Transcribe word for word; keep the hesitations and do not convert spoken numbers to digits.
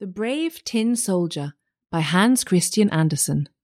The Brave Tin Soldier by Hans Christian Andersen.